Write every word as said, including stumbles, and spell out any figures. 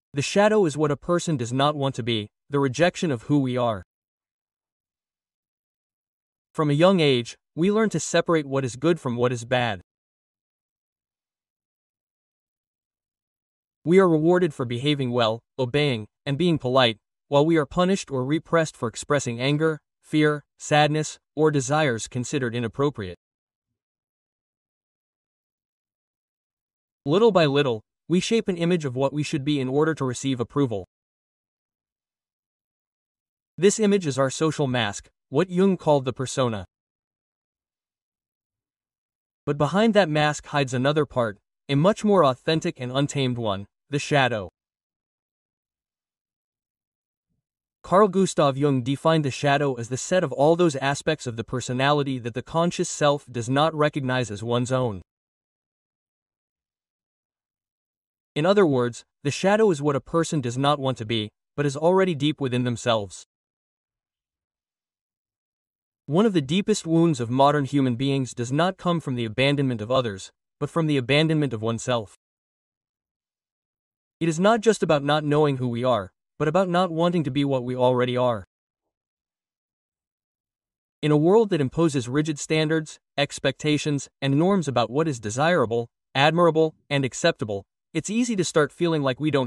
The shadow is what a person does not want to be, the rejection of who we are. From a young age, we learn to separate what is good from what is bad. We are rewarded for behaving well, obeying, and being polite, while we are punished or repressed for expressing anger, fear, sadness, or desires considered inappropriate. Little by little, we shape an image of what we should be in order to receive approval. This image is our social mask, what Jung called the persona. But behind that mask hides another part, a much more authentic and untamed one, the shadow. Carl Gustav Jung defined the shadow as the set of all those aspects of the personality that the conscious self does not recognize as one's own. In other words, the shadow is what a person does not want to be, but is already deep within themselves. One of the deepest wounds of modern human beings does not come from the abandonment of others, but from the abandonment of oneself. It is not just about not knowing who we are, but about not wanting to be what we already are. In a world that imposes rigid standards, expectations, and norms about what is desirable, admirable, and acceptable, it's easy to start feeling like we don't